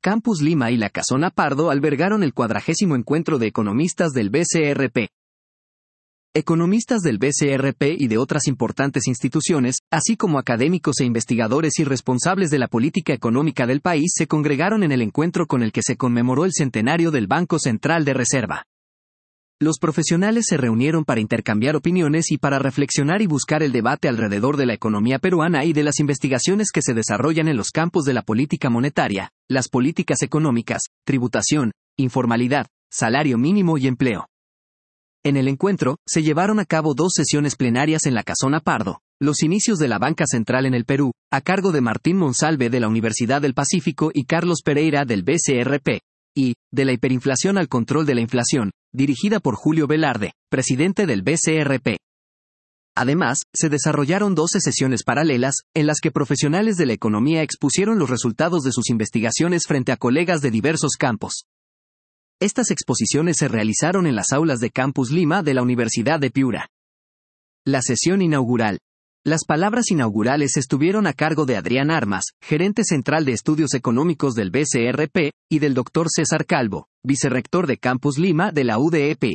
Campus Lima y la Casona Pardo albergaron el 40º encuentro de economistas del BCRP. Economistas del BCRP y de otras importantes instituciones, así como académicos e investigadores y responsables de la política económica del país se congregaron en el encuentro con el que se conmemoró el centenario del Banco Central de Reserva. Los profesionales se reunieron para intercambiar opiniones y para reflexionar y buscar el debate alrededor de la economía peruana y de las investigaciones que se desarrollan en los campos de la política monetaria, las políticas económicas, tributación, informalidad, salario mínimo y empleo. En el encuentro, se llevaron a cabo 2 sesiones plenarias en la Casona Pardo, los inicios de la banca central en el Perú, a cargo de Martín Monsalve de la Universidad del Pacífico y Carlos Pereira del BCRP, y, de la hiperinflación al control de la inflación, dirigida por Julio Velarde, presidente del BCRP. Además, se desarrollaron 12 sesiones paralelas, en las que profesionales de la economía expusieron los resultados de sus investigaciones frente a colegas de diversos campos. Estas exposiciones se realizaron en las aulas de Campus Lima de la Universidad de Piura. La sesión inaugural. Las palabras inaugurales estuvieron a cargo de Adrián Armas, gerente central de estudios económicos del BCRP, y del Dr. César Calvo, vicerrector de Campus Lima de la UDEP.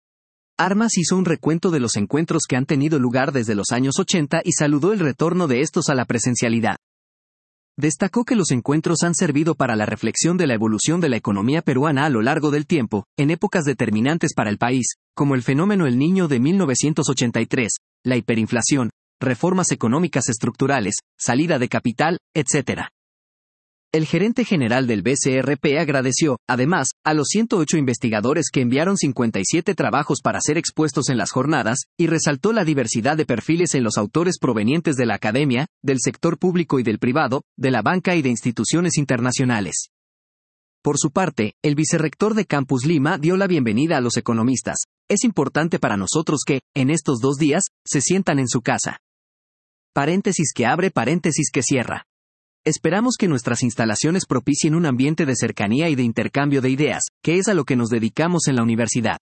Armas hizo un recuento de los encuentros que han tenido lugar desde los años 80 y saludó el retorno de estos a la presencialidad. Destacó que los encuentros han servido para la reflexión de la evolución de la economía peruana a lo largo del tiempo, en épocas determinantes para el país, como el fenómeno El Niño de 1983, la hiperinflación, reformas económicas estructurales, salida de capital, etc. El gerente general del BCRP agradeció, además, a los 108 investigadores que enviaron 57 trabajos para ser expuestos en las jornadas, y resaltó la diversidad de perfiles en los autores provenientes de la academia, del sector público y del privado, de la banca y de instituciones internacionales. Por su parte, el vicerrector de Campus Lima dio la bienvenida a los economistas. Es importante para nosotros que, en estos 2 días, se sientan en su casa. Paréntesis que abre, paréntesis que cierra. Esperamos que nuestras instalaciones propicien un ambiente de cercanía y de intercambio de ideas, que es a lo que nos dedicamos en la universidad.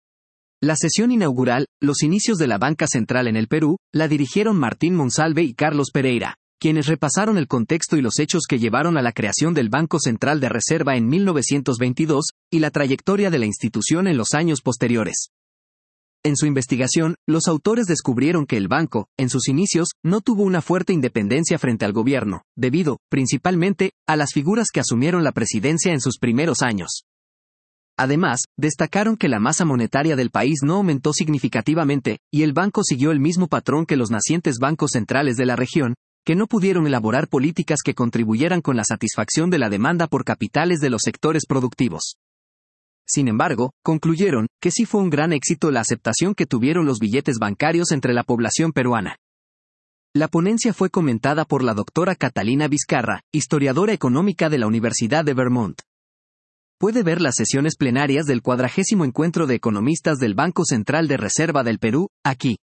La sesión inaugural, los inicios de la banca central en el Perú, la dirigieron Martín Monsalve y Carlos Pereira, quienes repasaron el contexto y los hechos que llevaron a la creación del Banco Central de Reserva en 1922, y la trayectoria de la institución en los años posteriores. En su investigación, los autores descubrieron que el banco, en sus inicios, no tuvo una fuerte independencia frente al gobierno, debido, principalmente, a las figuras que asumieron la presidencia en sus primeros años. Además, destacaron que la masa monetaria del país no aumentó significativamente, y el banco siguió el mismo patrón que los nacientes bancos centrales de la región, que no pudieron elaborar políticas que contribuyeran con la satisfacción de la demanda por capitales de los sectores productivos. Sin embargo, concluyeron que sí fue un gran éxito la aceptación que tuvieron los billetes bancarios entre la población peruana. La ponencia fue comentada por la doctora Catalina Vizcarra, historiadora económica de la Universidad de Vermont. Puede ver las sesiones plenarias del 40º encuentro de economistas del Banco Central de Reserva del Perú, aquí.